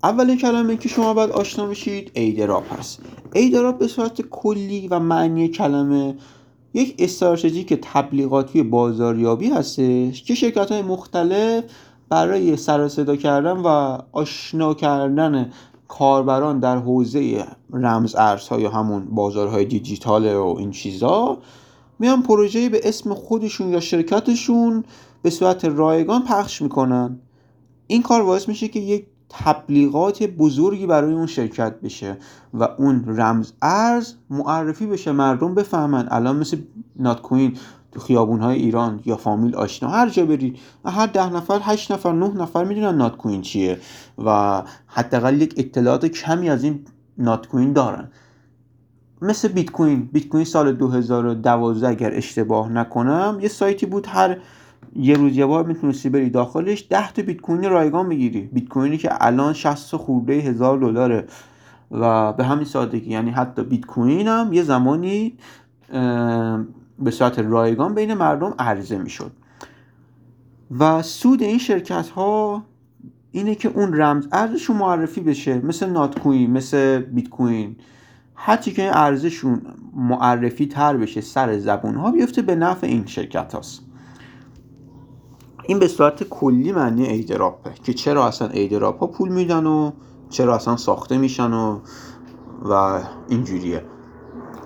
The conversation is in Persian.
اولین کلمه که شما باید آشنا بشید ایدراپ هست. ایدراپ به صورت کلی و معنی کلمه یک استراتژی تبلیغاتی بازاریابی هستش که شرکت‌های مختلف برای سر و صدا کردن و آشنا کردن کاربران در حوزه رمز ارزها یا همون بازارهای دیجیتال و این چیزا میان پروژه‌ای به اسم خودشون یا شرکتشون به صورت رایگان پخش میکنن. این کار باعث میشه که یک تبلیغات بزرگی برای اون شرکت بشه و اون رمز ارز معرفی بشه، مردم بفهمن. الان مثل نات کوین تو خیابون‌های ایران یا فامیل آشنا هر جا برید هر 10 نفر 8 نفر 9 نفر میدونن نات کوین چیه و حداقل یک اطلاعات کمی از این نات کوین دارن. مثل بیت کوین سال 2012 اگر اشتباه نکنم یه سایتی بود، هر یه روز یه بار میتونستی بری داخلش 10 تا بیت کوین رایگان بگیری. بیت کوینی که الان 60 خورده هزار دلاره و به همین سادگی، یعنی حتی بیت کوین هم یه زمانی به صورت رایگان بین مردم عرضه میشد. و سود این شرکت ها اینه که اون رمز ارزشون معرفی بشه، مثل نات کوین، مثل بیت کوین، هرچی که این ارزششون معرفی تر بشه سر زبون ها بیفته به نفع این شرکت هاست. این به صورت کلی معنی ایدراپه که چرا اصلا ایدراپ ها پول میدن و چرا اصلا ساخته میشن و اینجوریه.